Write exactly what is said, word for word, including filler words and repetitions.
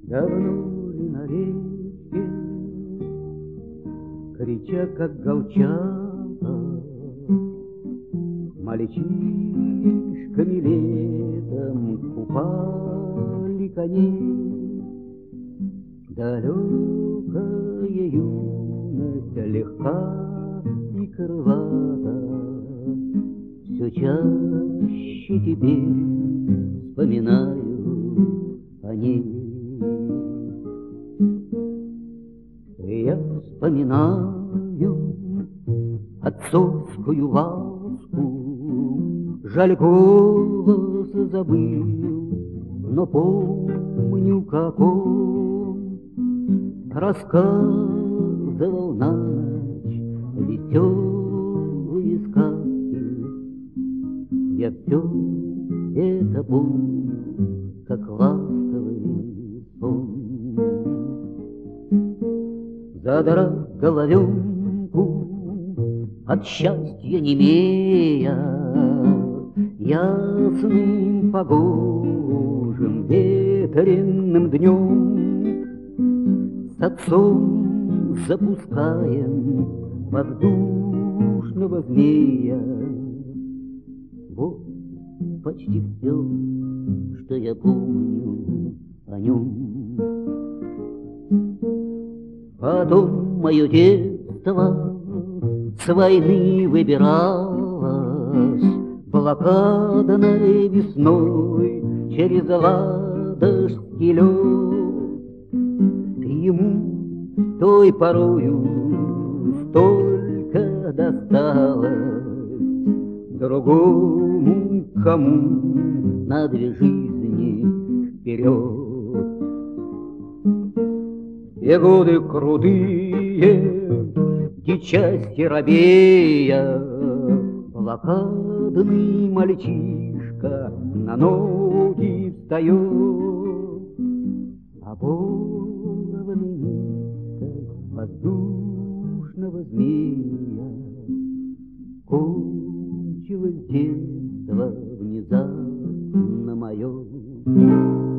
Давно ли на речке, крича, как галчата, мальчишками летом купали коней? Далекая юность легка и крылата, все чаще теперь вспоминаю о ней. Я вспоминаю отцовскую ласку, жаль, голос забыл, но помню, как он рассказывал на ночь веселые сказки. Я все это помню, как ласковый сон. Задрав головенку, от счастья немея, ясным погожим ветреным днем с отцом запускаем воздушного змея. Вот почти все, что я помню о нем. Потом мое детство с войны выбиралось блокадной весной через ладожский лед. Ему той порою столько досталось, другому кому на две жизни вперед. Те годы крутые, дичасти робея, блокадный мальчишка на ноги встает, оборванный нитка воздушного змея. Кончилось детство внезапно мое.